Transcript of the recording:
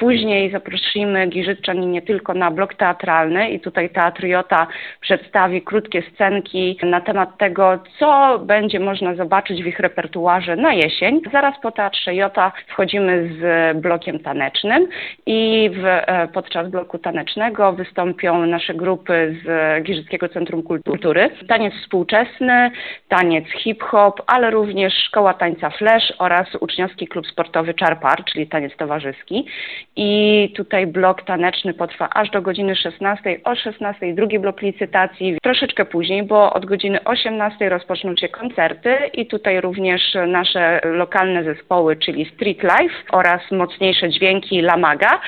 Później zaprosimy Giżycczan nie tylko na blok teatralny i tutaj Teatr Jota przedstawi krótkie scenki na temat tego, co będzie można zobaczyć w ich repertuarze na jesień. Zaraz po Teatrze Jota wchodzimy z blokiem tanecznym i podczas bloku tanecznego wystąpią nasze grupy z Giżyckiego Centrum Kultury. Taniec współczesny, taniec hip-hop, ale również Szkoła Tańca Flash oraz Uczniowski Klub Sportowy Czar-Par, czyli taniec towarzyski. I tutaj blok taneczny potrwa aż do godziny 16. O 16 drugi blok licytacji. Troszeczkę później, bo od godziny 18 rozpoczną się koncerty i tutaj również nasze lokalne zespoły, czyli Street Life oraz mocniejsze dźwięki La Maga.